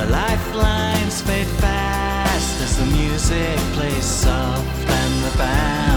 Our lifelines fade fast as the music plays soft and the band